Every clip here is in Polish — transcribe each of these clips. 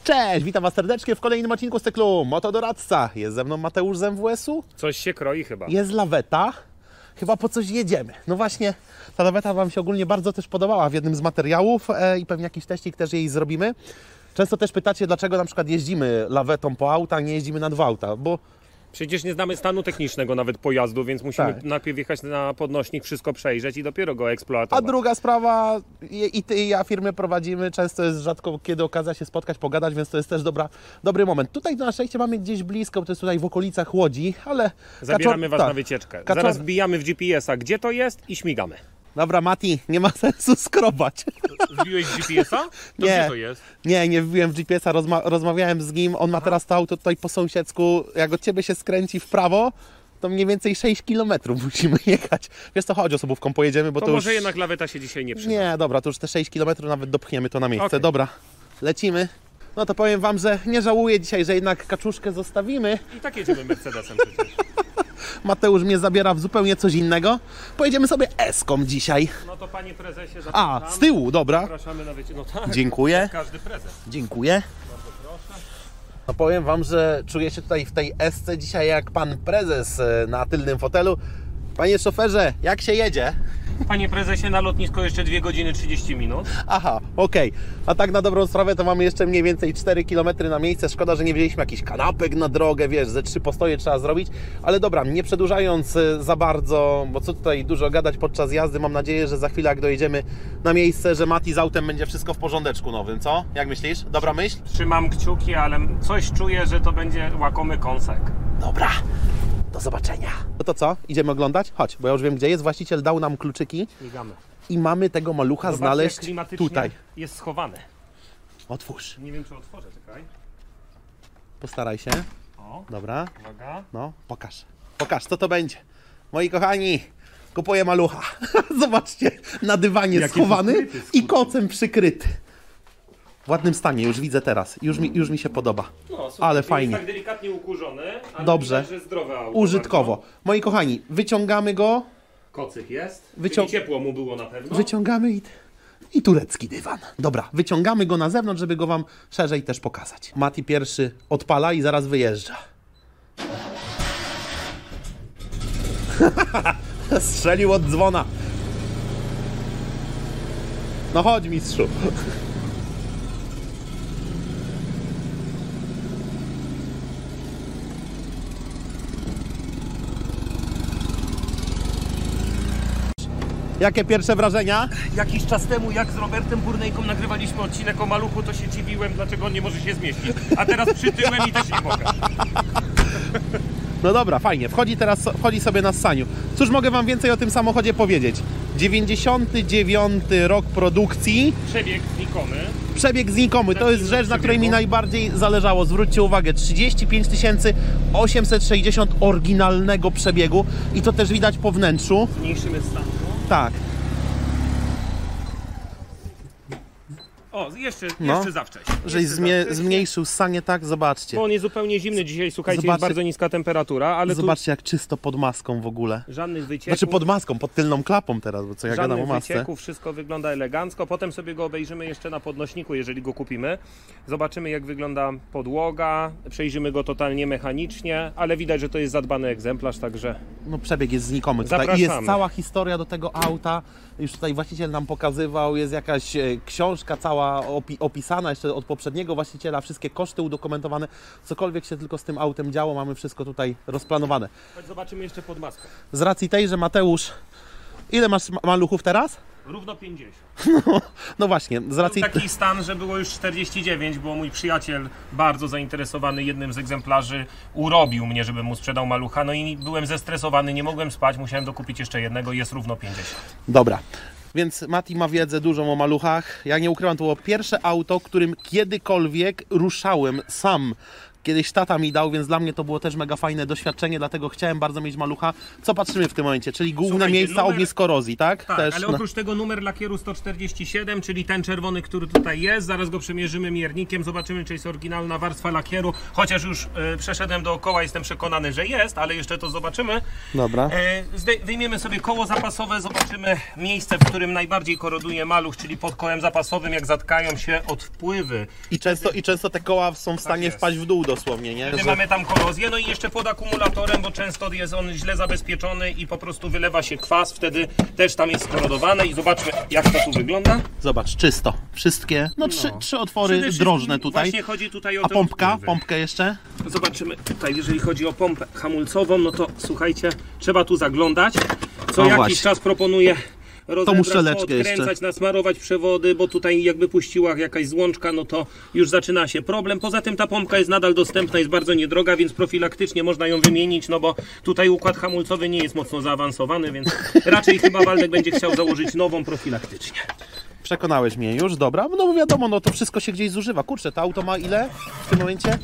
Cześć, witam Was serdecznie w kolejnym odcinku z cyklu Motodoradca. Jest ze mną Mateusz z MWS-u. Coś się kroi chyba. Jest laweta. Chyba po coś jedziemy. No właśnie, ta laweta Wam się ogólnie bardzo też podobała w jednym z materiałów i pewnie jakiś teścik też jej zrobimy. Często też pytacie, dlaczego na przykład jeździmy lawetą po auta, a nie jeździmy na dwa auta, bo Przecież nie znamy stanu technicznego nawet pojazdu, więc musimy najpierw jechać na podnośnik, wszystko przejrzeć i dopiero go eksploatować. A druga sprawa, i Ty i ja firmy prowadzimy, często jest rzadko kiedy okazja się spotkać, pogadać, więc to jest też dobry moment. Tutaj na szczęście mamy gdzieś blisko, bo to jest tutaj w okolicach Łodzi, ale... Zabieramy Was na wycieczkę. Zaraz wbijamy w GPS-a, gdzie to jest i śmigamy. Dobra, Mati, nie ma sensu skrobać. Wbiłeś w GPS-a? Nie, gdzie to jest? Nie wbiłem w GPS-a, rozmawiałem z nim, on ma teraz to auto tutaj po sąsiedzku, jak od Ciebie się skręci w prawo, to mniej więcej 6 km musimy jechać. Wiesz co, chodź osobówką, pojedziemy, bo to może już... jednak laweta się dzisiaj nie przyda. Nie, dobra, to już te 6 km nawet dopchniemy to na miejsce. Okay. Dobra, lecimy. No to powiem Wam, że nie żałuję dzisiaj, że jednak kaczuszkę zostawimy. I tak jedziemy Mercedesem przecież. Mateusz mnie zabiera w zupełnie coś innego. Pojedziemy sobie S-ką dzisiaj. No to panie prezesie, zapraszam. A, z tyłu, dobra. Zapraszamy na wycieczkę. No tak, dziękuję. Każdy prezes. Dziękuję. Bardzo proszę. No powiem Wam, że czuję się tutaj w tej S-ce dzisiaj jak pan prezes na tylnym fotelu. Panie szoferze, jak się jedzie? Panie prezesie, na lotnisko jeszcze 2 godziny 30 minut. Aha, okej. A tak na dobrą sprawę to mamy jeszcze mniej więcej 4 km na miejsce. Szkoda, że nie wzięliśmy jakichś kanapek na drogę, wiesz, ze 3 postoje trzeba zrobić. Ale dobra, nie przedłużając za bardzo, bo co tutaj dużo gadać podczas jazdy, mam nadzieję, że za chwilę jak dojedziemy na miejsce, że Mati z autem będzie wszystko w porządeczku nowym, co? Jak myślisz? Dobra myśl? Trzymam kciuki, ale coś czuję, że to będzie łakomy kąsek. Dobra. Do zobaczenia. No to co? Idziemy oglądać? Chodź, bo ja już wiem gdzie jest. Właściciel dał nam kluczyki Śmigamy. i mamy tego malucha Zobaczcie, znaleźć jak klimatycznie tutaj. jest schowany. Otwórz. Nie wiem, czy otworzę, czekaj. Postaraj się. O, Dobra. uwaga. No, pokaż. Pokaż, co to będzie. Moi kochani, kupuję malucha. Zobaczcie, na dywanie Jaki schowany przykryty, i kocem przykryty. W ładnym stanie, już widzę teraz. Już mi się podoba. No, super. Ale Jest fajnie. tak delikatnie ukurzony, ale Dobrze. widać, że zdrowe auto. Użytkowo. Bardzo. Moi kochani, wyciągamy go. Kocyk jest. Wycią- Czyli ciepło mu było na pewno. Wyciągamy i turecki dywan. Dobra, wyciągamy go na zewnątrz, żeby go Wam szerzej też pokazać. Mati pierwszy odpala i zaraz wyjeżdża. Strzelił od dzwona. No chodź, mistrzu. Jakie pierwsze wrażenia? Jakiś czas temu, jak z Robertem Burnejką nagrywaliśmy odcinek o maluchu, to się dziwiłem, dlaczego on nie może się zmieścić. A teraz przytyłem i też nie mogę. No dobra, fajnie. Wchodzi sobie na ssaniu. Cóż mogę Wam więcej o tym samochodzie powiedzieć? 99 rok produkcji. Przebieg znikomy. Przebieg znikomy. To jest rzecz, na której mi najbardziej zależało. Zwróćcie uwagę, 35 860 oryginalnego przebiegu. I to też widać po wnętrzu. Zmniejszymy stan. Tak. O, jeszcze za wcześnie. Żeś Jeszcze za wcześnie. zmniejszył ssanie, tak? Zobaczcie. Bo on jest zupełnie zimny dzisiaj, słuchajcie, Zobaczcie. jest bardzo niska temperatura, ale Zobaczcie, jak czysto pod maską w ogóle. tu żadnych wycieków. Znaczy pod maską, pod tylną klapą teraz, bo co ja gadam o Żadnych masce. wycieków, wszystko wygląda elegancko. Potem sobie go obejrzymy jeszcze na podnośniku, jeżeli go kupimy. Zobaczymy, jak wygląda podłoga, przejrzymy go totalnie mechanicznie, ale widać, że to jest zadbany egzemplarz, także... No przebieg jest znikomy tutaj. I Zapraszamy. jest cała historia do tego auta. Już tutaj właściciel nam pokazywał, jest jakaś książka cała opisana jeszcze od poprzedniego właściciela, wszystkie koszty udokumentowane, cokolwiek się tylko z tym autem działo, mamy wszystko tutaj rozplanowane. Chodź, zobaczymy jeszcze pod maską. Z racji tej, że Mateusz, ile masz maluchów teraz? Równo 50. No właśnie, z racji... Był taki stan, że było już 49, bo mój przyjaciel, bardzo zainteresowany jednym z egzemplarzy, urobił mnie, żebym mu sprzedał malucha, no i byłem zestresowany, nie mogłem spać, musiałem dokupić jeszcze jednego i jest równo 50. Dobra, więc Mati ma wiedzę dużą o maluchach. Ja nie ukrywam, to było pierwsze auto, którym kiedykolwiek ruszałem sam kiedyś tata mi dał, więc dla mnie to było też mega fajne doświadczenie, dlatego chciałem bardzo mieć malucha. Co patrzymy w tym momencie? Czyli główne Słuchajcie, miejsca, ognisk korozji, tak? Tak, Też, ale oprócz tego numer lakieru 147, czyli ten czerwony, który tutaj jest, zaraz go przemierzymy miernikiem, zobaczymy, czy jest oryginalna warstwa lakieru, chociaż już przeszedłem dookoła, jestem przekonany, że jest, ale jeszcze to zobaczymy. Dobra. Wyjmiemy sobie koło zapasowe, zobaczymy miejsce, w którym najbardziej koroduje maluch, czyli pod kołem zapasowym, jak zatkają się od wpływy. I często te koła są w stanie jest. wpaść w dół dosłownie, nie? Wtedy mamy tam korozję, no i jeszcze pod akumulatorem, bo często jest on źle zabezpieczony i po prostu wylewa się kwas, wtedy też tam jest skorodowane i zobaczmy, jak to tu wygląda. Zobacz, czysto. Wszystkie, trzy otwory Przede wszystkim drożne tutaj. Właśnie chodzi tutaj o A te pompka? odpływy. Pompkę jeszcze? Zobaczymy tutaj, jeżeli chodzi o pompę hamulcową, no to słuchajcie, trzeba tu zaglądać. Co O, jakiś właśnie. czas proponuję rozebrać, muszczeleczkę odkręcać, jeszcze. nasmarować przewody, bo tutaj jakby puściła jakaś złączka, no to już zaczyna się problem. Poza tym ta pompka jest nadal dostępna, jest bardzo niedroga, więc profilaktycznie można ją wymienić, no bo tutaj układ hamulcowy nie jest mocno zaawansowany, więc raczej chyba Waldek będzie chciał założyć nową profilaktycznie. Przekonałeś mnie już, dobra. No bo wiadomo, no to wszystko się gdzieś zużywa. Kurczę, to auto ma ile w tym momencie?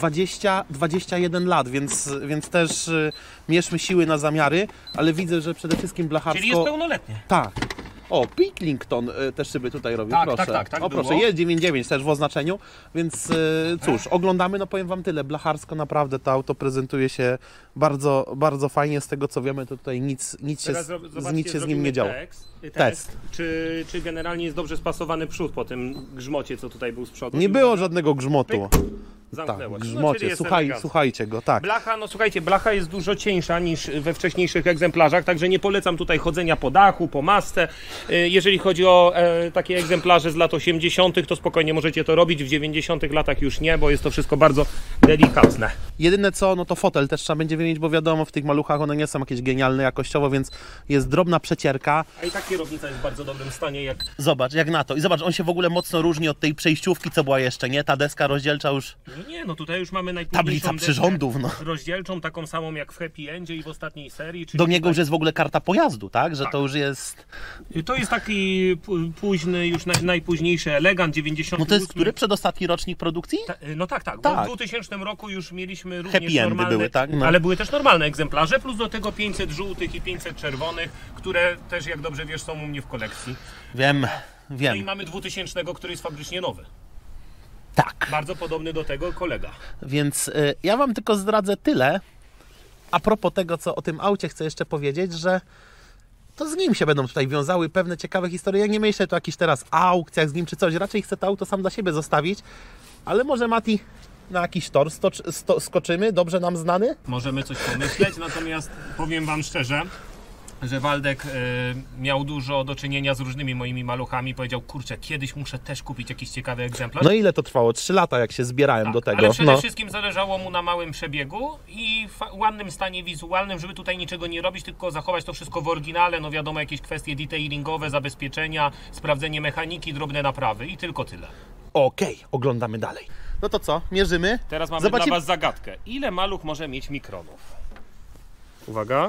21 lat, więc też mierzmy siły na zamiary, ale widzę, że przede wszystkim blacharsko... Czyli jest pełnoletnie. Tak. O, Pilkington te szyby tutaj robi, Tak, proszę. tak, O, proszę, było. jest 9.9 też w oznaczeniu, więc cóż, oglądamy, no powiem Wam tyle, blacharsko naprawdę to auto prezentuje się bardzo, bardzo fajnie, z tego co wiemy, to tutaj nic się z nim nie działo. Test. Czy generalnie jest dobrze spasowany przód po tym grzmocie, co tutaj był z przodu? Nie było żadnego grzmotu. Zamknęło Tak, się. grzmocie, czyli jest elegancko. słuchajcie go, tak. Blacha, no słuchajcie, blacha jest dużo cieńsza niż we wcześniejszych egzemplarzach, także nie polecam tutaj chodzenia po dachu, po masce. Jeżeli chodzi o takie egzemplarze z lat 80., to spokojnie możecie to robić, w 90. latach już nie, bo jest to wszystko bardzo delikatne. Jedyne co, no to fotel też trzeba będzie wymienić, bo wiadomo, w tych maluchach one nie są jakieś genialne jakościowo, więc jest drobna przecierka. A i tak kierownica jest w bardzo dobrym stanie, jak... Zobacz, jak na to. I zobacz, on się w ogóle mocno różni od tej przejściówki, co była jeszcze, nie? Ta deska rozdzielcza już... Nie, no tutaj już mamy najpóźniejszą Tablica deskę przyrządów, no. rozdzielczą, taką samą jak w Happy Endzie i w ostatniej serii. Czyli Do niego już jest w ogóle karta pojazdu, tak? Że Tak. to już jest... To jest taki późny, już najpóźniejszy Elegant, 98. No to jest który? Przedostatni rocznik produkcji? No tak, bo Tak. w 2000 roku już mieliśmy również Happy endy normalne, były, tak? No. ale były też normalne egzemplarze, plus do tego 500 żółtych i 500 czerwonych, które też, jak dobrze wiesz, są u mnie w kolekcji. Wiem. No i mamy 2000, który jest fabrycznie nowy. Tak. Bardzo podobny do tego kolega. Więc ja Wam tylko zdradzę tyle, a propos tego, co o tym aucie chcę jeszcze powiedzieć, że to z nim się będą tutaj wiązały pewne ciekawe historie. Ja nie myślę tu o jakichś teraz aukcjach z nim czy coś, raczej chcę to auto sam dla siebie zostawić, ale może Mati na jakiś tor skoczymy, dobrze nam znany? Możemy coś pomyśleć, natomiast powiem Wam szczerze, że Waldek miał dużo do czynienia z różnymi moimi maluchami. Powiedział, kurczę, kiedyś muszę też kupić jakiś ciekawy egzemplarz. No ile to trwało? 3 lata jak się zbierałem do tego. Ale przede No. wszystkim zależało mu na małym przebiegu i ładnym stanie wizualnym, żeby tutaj niczego nie robić, tylko zachować to wszystko w oryginale. No wiadomo, jakieś kwestie detailingowe, zabezpieczenia, sprawdzenie mechaniki, drobne naprawy i tylko tyle. Okej, oglądamy dalej. No to co? Mierzymy? Teraz mamy Zobaczymy. dla Was zagadkę. Ile maluch może mieć mikronów? Uwaga.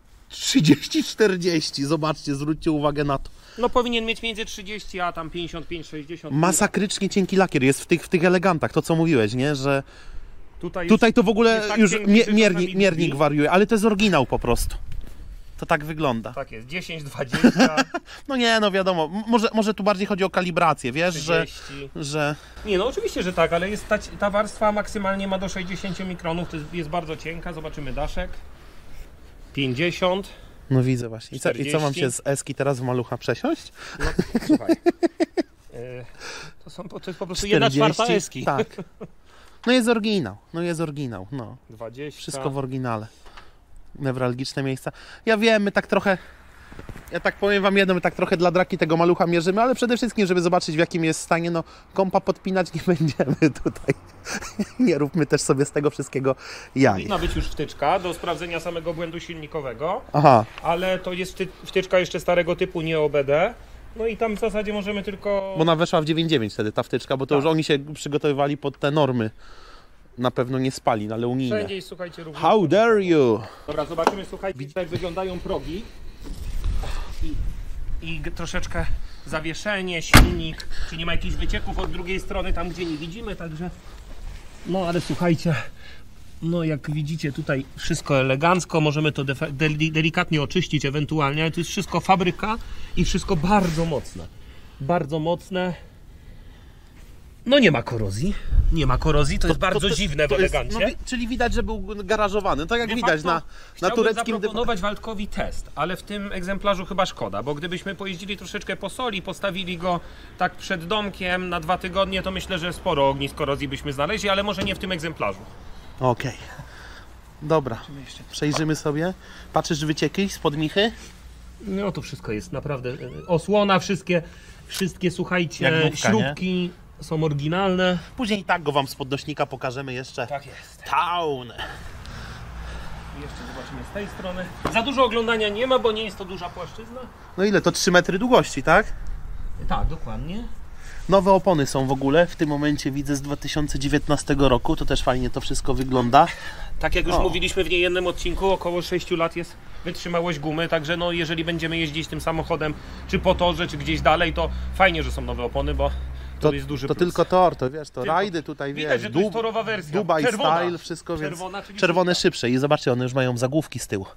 30-40, zobaczcie, zwróćcie uwagę na to. No powinien mieć między 30 a tam 55-60. Masakrycznie cienki lakier jest w tych elegantach, to co mówiłeś, nie? Że Tutaj tutaj to w ogóle jest tak już cienki, że czasami miernik drzwi. wariuje, ale to jest oryginał po prostu. To tak wygląda. Tak jest, 10, 20, No nie, no wiadomo, może tu bardziej chodzi o kalibrację, wiesz, 30. że... Nie, no oczywiście, że tak, ale jest ta warstwa maksymalnie ma do 60 mikronów, to jest bardzo cienka. Zobaczymy daszek. 50. No widzę właśnie. I co mam 40? się z Eski teraz w malucha przesiąść? No, słuchaj. To jest po prostu 1/4 eski. Tak. No jest oryginał, no. 20. Wszystko w oryginale. Newralgiczne miejsca. Ja wiem, my tak trochę... Ja tak powiem Wam jedno, my tak trochę dla draki tego malucha mierzymy, ale przede wszystkim, żeby zobaczyć w jakim jest stanie, no kompa podpinać nie będziemy tutaj. Nie róbmy też sobie z tego wszystkiego jaj. Powinna być już wtyczka do sprawdzenia samego błędu silnikowego, Aha, ale to jest wtyczka jeszcze starego typu, nie OBD. No i tam w zasadzie możemy tylko... bo ona weszła w 9.9 wtedy ta wtyczka, bo to Tak. już oni się przygotowywali pod te normy. Na pewno nie spali, ale unijne. Wszędzie jest, słuchajcie, również... How dare you! Dobra, zobaczymy, słuchajcie, jak wyglądają progi. I troszeczkę zawieszenie, silnik, czy nie ma jakichś wycieków od drugiej strony, tam gdzie nie widzimy, także No ale słuchajcie, no jak widzicie tutaj wszystko elegancko, możemy to delikatnie oczyścić ewentualnie, ale to jest wszystko fabryka i wszystko bardzo mocne. Bardzo mocne. No nie ma korozji. Nie ma korozji, to jest bardzo dziwne w elegancie. No, czyli widać, że był garażowany. Tak jak De widać facto na tureckim... Chciałbym zaproponować Waldkowi test, ale w tym egzemplarzu chyba szkoda, bo gdybyśmy pojeździli troszeczkę po soli, postawili go tak przed domkiem na 2 tygodnie, to myślę, że sporo ognisk korozji byśmy znaleźli, ale może nie w tym egzemplarzu. Okej. Dobra, przejrzymy sobie. Patrzysz wycieki spod michy? No to wszystko jest naprawdę osłona, wszystkie słuchajcie, Jak nówka, śrubki są oryginalne. Później i tak go wam z podnośnika pokażemy jeszcze. Tak jest. Town! Jeszcze zobaczymy z tej strony. Za dużo oglądania nie ma, bo nie jest to duża płaszczyzna. No ile to? 3 metry długości, tak? Tak, dokładnie. Nowe opony są w ogóle. W tym momencie widzę z 2019 roku. To też fajnie to wszystko wygląda. Tak jak już mówiliśmy w niejednym odcinku, około 6 lat jest wytrzymałość gumy, także no jeżeli będziemy jeździć tym samochodem, czy po torze, czy gdzieś dalej, to fajnie, że są nowe opony, bo to jest duży to plus. tylko tor, to wiesz, to Tylko. rajdy tutaj, Widać, wiesz, że to jest torowa wersja. Dubai Czerwona. Style, wszystko, Czerwona, więc czyli czerwone szóstka. szybsze i zobaczcie, one już mają zagłówki z tyłu.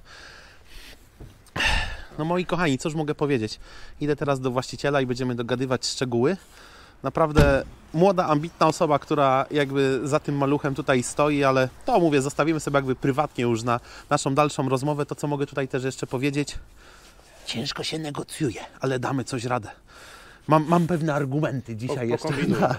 No moi kochani, cóż mogę powiedzieć? Idę teraz do właściciela i będziemy dogadywać szczegóły. Naprawdę młoda, ambitna osoba, która jakby za tym maluchem tutaj stoi, ale to mówię, zostawimy sobie jakby prywatnie już na naszą dalszą rozmowę. To co mogę tutaj też jeszcze powiedzieć? Ciężko się negocjuje, ale damy coś radę. Mam pewne argumenty dzisiaj jeszcze.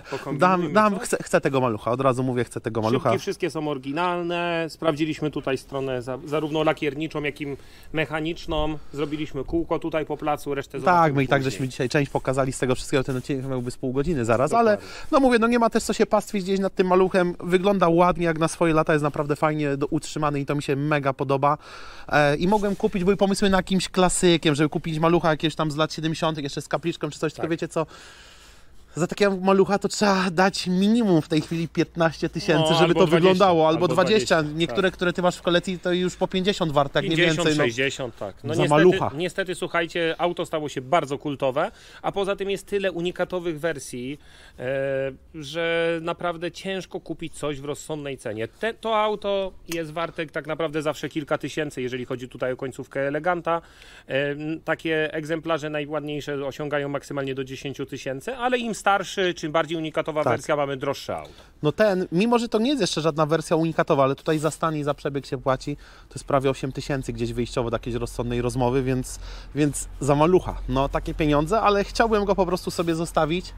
Chcę tego malucha, od razu mówię, chcę tego malucha. Szybki wszystkie są oryginalne, sprawdziliśmy tutaj stronę zarówno lakierniczą, jak i mechaniczną, zrobiliśmy kółko tutaj po placu, resztę Tak, my i tak później. żeśmy dzisiaj część pokazali z tego wszystkiego, ten odcinek miałby z pół godziny zaraz, Dokładnie. ale no mówię, no nie ma też co się pastwić gdzieś nad tym maluchem, wygląda ładnie jak na swoje lata, jest naprawdę fajnie utrzymany i to mi się mega podoba i mogłem kupić, były pomysły na jakimś klasykiem, żeby kupić malucha jakieś tam z lat 70., jeszcze z kapliczką czy coś, tylko wiecie co, za takiego malucha to trzeba dać minimum w tej chwili 15 000, żeby albo to 20, wyglądało, albo albo 20, 20, niektóre, które ty masz w kolekcji to już po 50 warte, jak 50, nie więcej. 60, tak. No za malucha. niestety, słuchajcie, auto stało się bardzo kultowe, a poza tym jest tyle unikatowych wersji, że naprawdę ciężko kupić coś w rozsądnej cenie. To auto jest warte tak naprawdę zawsze kilka tysięcy, jeżeli chodzi tutaj o końcówkę Eleganta. Takie egzemplarze najładniejsze osiągają maksymalnie do 10 000, ale im starszy, czym bardziej unikatowa wersja, mamy droższe auto. No mimo że to nie jest jeszcze żadna wersja unikatowa, ale tutaj za stan i za przebieg się płaci, to jest prawie 8 000 gdzieś wyjściowo do jakiejś rozsądnej rozmowy, więc za malucha. No takie pieniądze, ale chciałbym go po prostu sobie zostawić.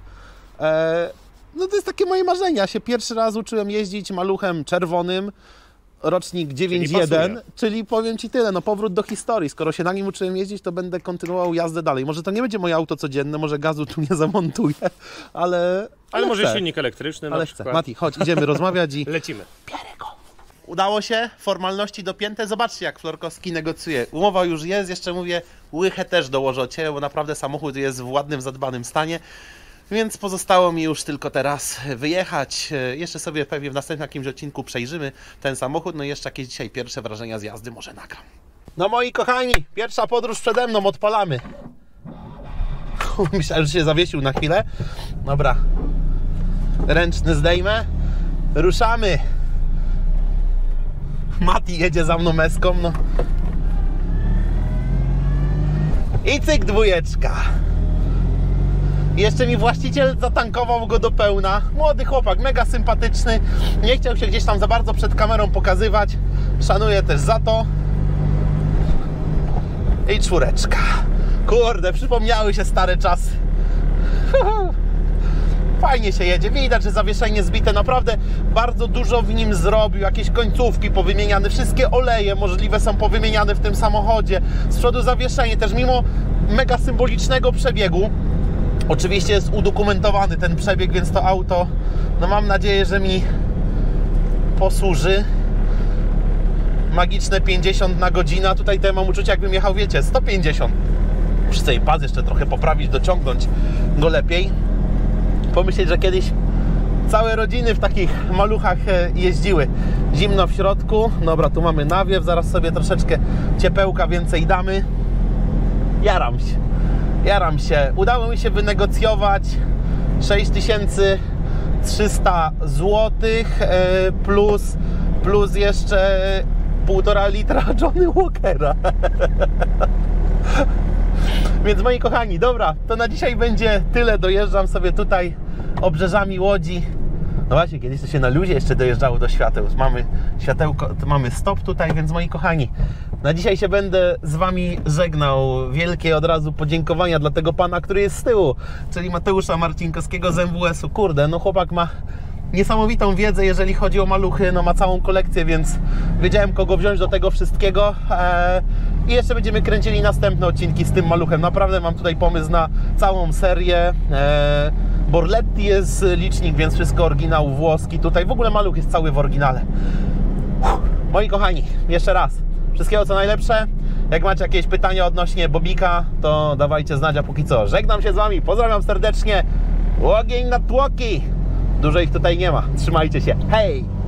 No to jest takie moje marzenie. Ja się pierwszy raz uczyłem jeździć maluchem czerwonym, rocznik 9.1, czyli powiem Ci tyle, no powrót do historii. Skoro się na nim uczyłem jeździć, to będę kontynuował jazdę dalej. Może to nie będzie moje auto codzienne, może gazu tu nie zamontuję, ale może chcę. silnik elektryczny Ale na chcę. przykład. Mati, chodź, idziemy rozmawiać i Lecimy. bierę go. Udało się, formalności dopięte. Zobaczcie, jak Florkowski negocjuje. Umowa już jest, jeszcze mówię, łychę też dołożę od Ciebie, bo naprawdę samochód jest w ładnym, zadbanym stanie. Więc pozostało mi już tylko teraz wyjechać. Jeszcze sobie pewnie w następnym jakimś odcinku przejrzymy ten samochód. No i jeszcze jakieś dzisiaj pierwsze wrażenia z jazdy może nagram. No moi kochani, pierwsza podróż przede mną, odpalamy. Myślałem, że się zawiesił na chwilę. Dobra. Ręczny zdejmę. Ruszamy. Mati jedzie za mną meską, no. I cyk, dwójeczka. Jeszcze mi właściciel zatankował go do pełna. Młody chłopak, mega sympatyczny. Nie chciał się gdzieś tam za bardzo przed kamerą pokazywać. Szanuję też za to. I czwóreczka. Kurde, przypomniały się stare czasy. Fajnie się jedzie, widać, że zawieszenie zbite, naprawdę bardzo dużo w nim zrobił, jakieś końcówki powymieniane, wszystkie oleje możliwe są powymieniane w tym samochodzie, z przodu zawieszenie też, mimo mega symbolicznego przebiegu, oczywiście jest udokumentowany ten przebieg, więc to auto, no mam nadzieję, że mi posłuży. Magiczne 50 na godzinę, a tutaj to mam uczucie, jakbym jechał, wiecie, 150. Muszę sobie pas jeszcze trochę poprawić, dociągnąć go lepiej. Pomyśleć, że kiedyś całe rodziny w takich maluchach jeździły. Zimno w środku. Dobra, tu mamy nawiew, zaraz sobie troszeczkę ciepełka więcej damy. Jaram się. Udało mi się wynegocjować 6000 300 zł plus jeszcze 1,5 litra Johnny Walkera. Więc moi kochani, dobra, to na dzisiaj będzie tyle. Dojeżdżam sobie tutaj obrzeżami Łodzi. No właśnie, kiedyś to się na luzie jeszcze dojeżdżało do świateł. Mamy światełko, to mamy stop tutaj, więc moi kochani, na dzisiaj się będę z Wami żegnał. Wielkie od razu podziękowania dla tego pana, który jest z tyłu, czyli Mateusza Marcinkowskiego z MWS-u. Kurde, no chłopak ma niesamowitą wiedzę, jeżeli chodzi o maluchy, no ma całą kolekcję, więc wiedziałem, kogo wziąć do tego wszystkiego. I jeszcze będziemy kręcili następne odcinki z tym maluchem. Naprawdę mam tutaj pomysł na całą serię. Borletti jest licznik, więc wszystko oryginał włoski. Tutaj w ogóle maluch jest cały w oryginale. Moi kochani, jeszcze raz wszystkiego co najlepsze. Jak macie jakieś pytania odnośnie Bobika, to dawajcie znać, a póki co żegnam się z Wami, pozdrawiam serdecznie. Ogień na tłoki. Dużo ich tutaj nie ma, trzymajcie się, hej!